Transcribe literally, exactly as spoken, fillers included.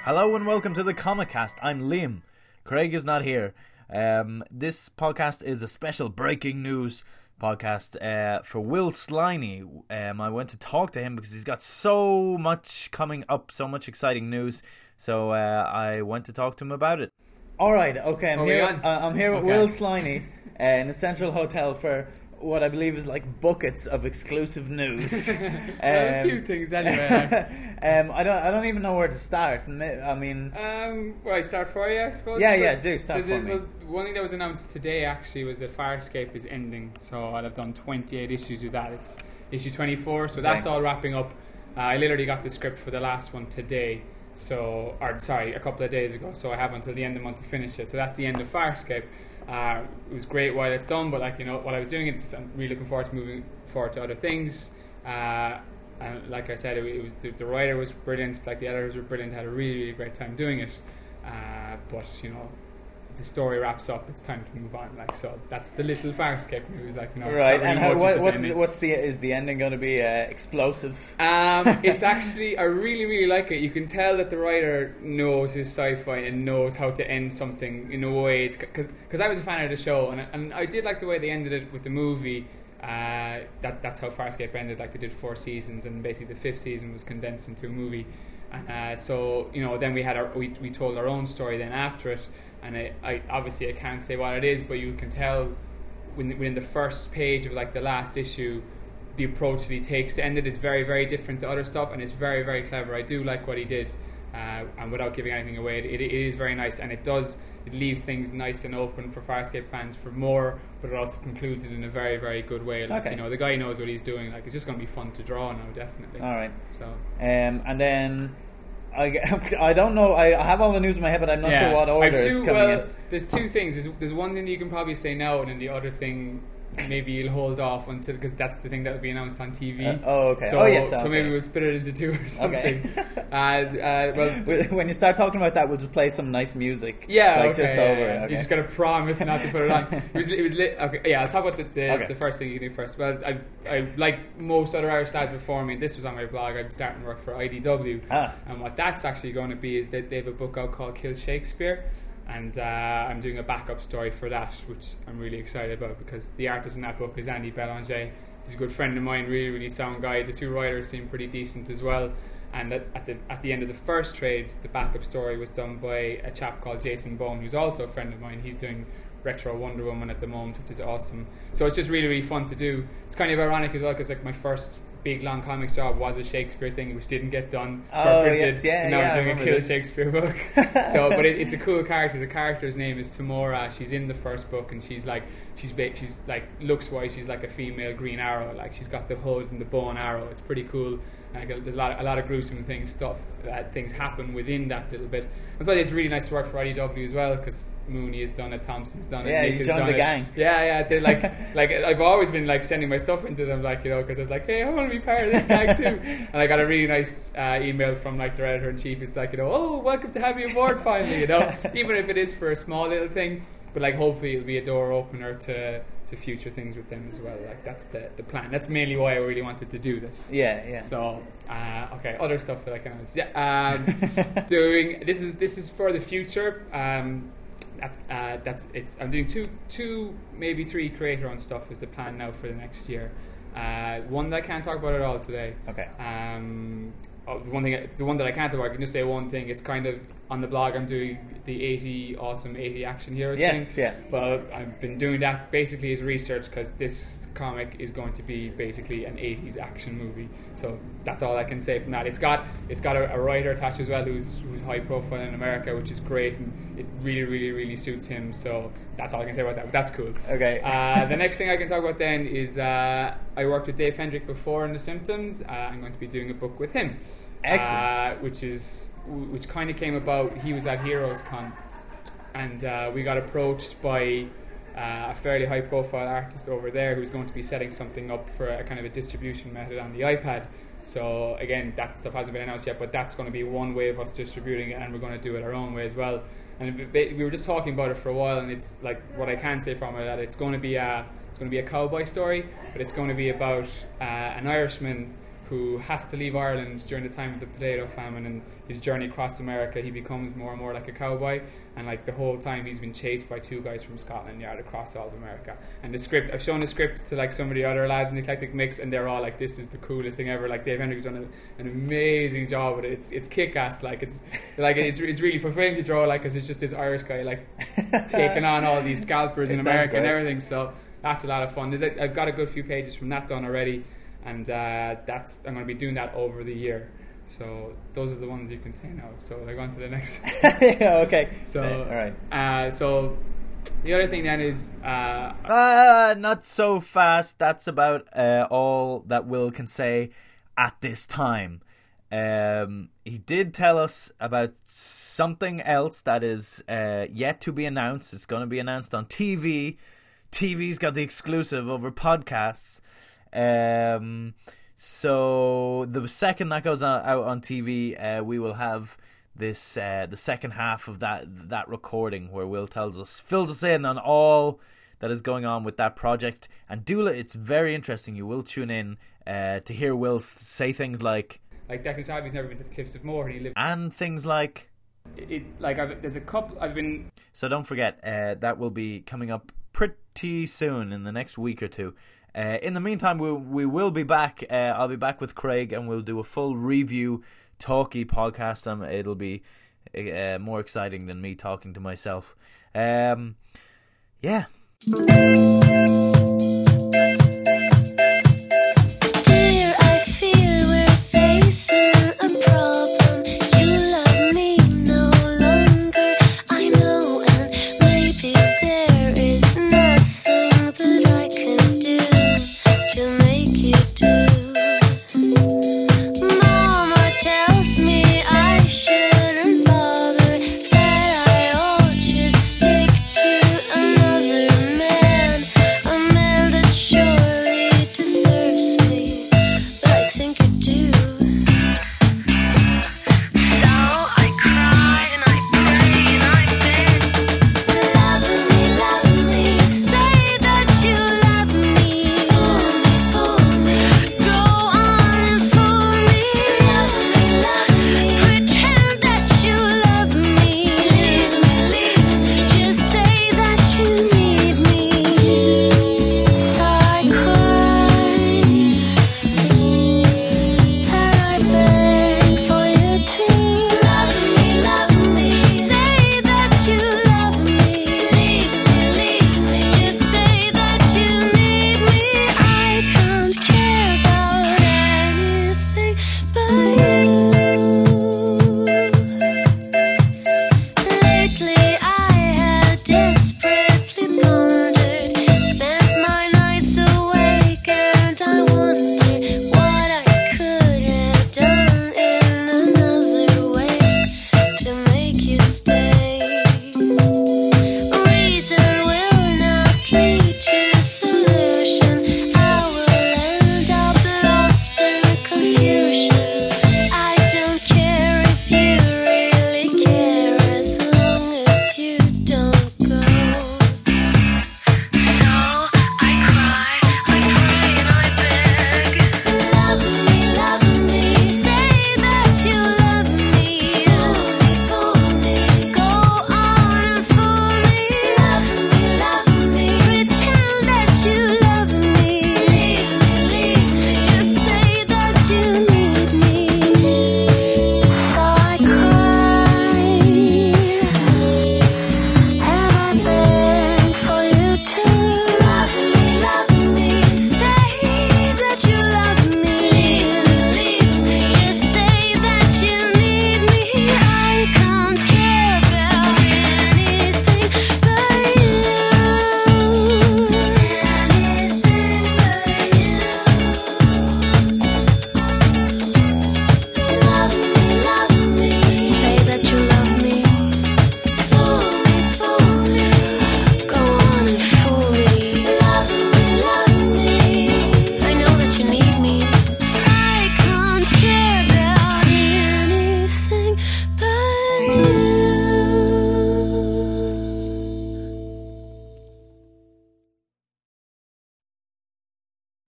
Hello and welcome to the Comicast. I'm Liam. Craig is not here. Um, this podcast is a special breaking news podcast uh, for Will Sliney. Um, I went to talk to him because he's got so much coming up, so much exciting news. So uh, I went to talk to him about it. All right, okay, I'm Are here. Uh, I'm here with Okay. Will Sliney uh, in a Central Hotel for what I believe is like buckets of exclusive news. Well, a few things anyway. um, I don't. I don't even know where to start. I mean, um, right, start for you, I suppose. yeah, So yeah, do start there's for a- me. Well, one thing that was announced today actually was that Farscape is ending. So I'll have done twenty-eight issues with that. It's issue twenty-four, so Okay. that's all wrapping up. Uh, I literally got the script for the last one today. So, or sorry, a couple of days ago. So I have until the end of the month to finish it. So that's the end of Farscape. Uh, it was great while it's done, but like you know, while I was doing it, just, I'm really looking forward to moving forward to other things. Uh, and like I said, it, it was the, the writer was brilliant, like the editors were brilliant. Had a really, really great time doing it. Uh, but you know, the story wraps up. It's time to move on. Like so, that's the little Farscape news. Like you know, Right, it's not and really how, much, what, it's just what's, ending. the, what's the is the ending going to be uh, explosive? Um, it's actually, I really, really like it. You can tell that the writer knows his sci-fi and knows how to end something in a way. Because I was a fan of the show, and, and I did like the way they ended it with the movie. Uh, that That's how Farscape ended. Like they did four seasons, and basically the fifth season was condensed into a movie. And uh, so, you know, then we had our, we we told our own story then after it. And I, I obviously I can't say what it is, but you can tell when, within the first page of like the last issue, the approach that he takes to end it is very, very different to other stuff, and it's very, very clever. I do like what he did, uh, and without giving anything away, it, it is very nice, and it does it leaves things nice and open for Farscape fans for more, but it also concludes it in a very, very good way. Like Okay. you know, the guy knows what he's doing. Like it's just going to be fun to draw now, definitely. All right, So um, and then I, I don't know. I, I have all the news in my head, but I'm not sure what order I've two, it's coming well, in. there's two things. There's, there's one thing you can probably say now, and then the other thing maybe you'll hold off until, because that's the thing that will be announced on T V. Uh, oh, okay. So, oh, yes. so okay. maybe we'll split it into two or something. Okay. uh, uh, well, When you start talking about that, we'll just play some nice music. yeah, like okay. just yeah, over yeah. it. Okay. You just got to promise not to put it on. It was, it was lit. Okay, yeah. I'll talk about the the, Okay. the first thing you can do first. Well, I, I like most other Irish stars before me. This was on my blog. I'm starting to work for I D W, Ah. and what that's actually going to be is that they have a book out called Kill Shakespeare. And uh, I'm doing a backup story for that, which I'm really excited about, because the artist in that book is Andy Belanger. He's a good friend of mine, really, really sound guy. The two writers seem pretty decent as well. And at, at the at the end of the first trade, the backup story was done by a chap called Jason Bone, who's also a friend of mine. He's doing retro Wonder Woman at the moment, which is awesome. So it's just really, really fun to do. It's kind of ironic as well, because like my first big long comics job was a Shakespeare thing, which didn't get done. Oh, got printed, yes, yeah, and now yeah, I I'm doing a remember Kill this. Shakespeare book. So, but it, it's a cool character. The character's name is Tamora. She's in the first book, and she's like, she's ba- she's like looks wise, she's like a female Green Arrow. Like she's got the hood and the bow and arrow. It's pretty cool. Like, there's a lot, of, a lot of gruesome things, stuff, uh, things happen within that little bit. I thought it's really nice to work for I D W as well, because Mooney has done it, Thompson's done it, Yeah, Nick you has joined done the it. gang. Yeah, yeah. They like, like I've always been like sending my stuff into them, like you know, because I was like, hey, I want to be part of this gang too. And I got a really nice uh, email from like their editor in chief. It's like, you know, oh, welcome to have you aboard finally. You know, even if it is for a small little thing, but like hopefully it'll be a door opener to to future things with them as well. Like that's the the plan. That's mainly why I really wanted to do this. Yeah, yeah. So uh, okay, other stuff that I can announce. Yeah, um, doing this is this is for the future. Um, that, uh, that's it's. I'm doing two two maybe three creator owned stuff is the plan now for the next year. Uh, one that I can't talk about at all today. Okay. Um, oh, the one thing, the one that I can't talk about, I can just say one thing. It's kind of on the blog. I'm doing the eighty awesome eighty action heroes Yes, thing. yeah. But I've been doing that basically as research, because this comic is going to be basically an eighties action movie. So that's all I can say from that. It's got it's got a, a writer attached as well who's who's high profile in America, which is great, and it really, really, really suits him. So that's all I can say about that. But that's cool. Okay. Uh, the next thing I can talk about then is uh, I worked with Dave Hendrick before in The Symptoms. Uh, I'm going to be doing a book with him. Excellent. Uh, which is which kind of came about. He was at Heroes Con, and uh, we got approached by uh, a fairly high profile artist over there who's going to be setting something up for a kind of a distribution method on the iPad. So again, that stuff hasn't been announced yet, but that's going to be one way of us distributing it, and we're going to do it our own way as well. And it, we were just talking about it for a while, and it's like what I can say from it, that it's going to be a it's going to be a cowboy story, but it's going to be about uh, an Irishman who has to leave Ireland during the time of the potato famine, and his journey across America, he becomes more and more like a cowboy, and like the whole time he's been chased by two guys from Scotland Yard across all of America. And the script, I've shown the script to like some of the other lads in the Eclectic Mix, and they're all like, this is the coolest thing ever. Like Dave Hendrick's done a, an amazing job with it. It's it's kick-ass. Like it's like it's it's really fulfilling to draw, like, because it's just this Irish guy like taking on all these scalpers in America and everything. So that's a lot of fun. There's a, I've got a good few pages from that done already. And uh, that's I'm going to be doing that over the year. So those are the ones you can say now. So like on to the next. Yeah, okay. So uh, all right. Uh, so the other thing then is uh, uh not so fast. That's about uh, all that Will can say at this time. Um, he did tell us about something else that is uh, yet to be announced. It's going to be announced on T V. T V's got the exclusive over podcasts. Um, so the second that goes on, out on T V, uh, we will have this uh, the second half of that that recording where Will tells us, fills us in on all that is going on with that project. And Dula, it's very interesting. You will tune in uh, to hear Will f- say things like, like Declan Shalvey's never been to the Cliffs of Moher, and he lived, and things like, it, it like I've, there's a couple I've been. So don't forget uh, that will be coming up pretty soon in the next week or two. Uh, in the meantime, we we will be back. Uh, I'll be back with Craig, and we'll do a full review, talky podcast. Um, it'll be uh, more exciting than me talking to myself. Um, yeah.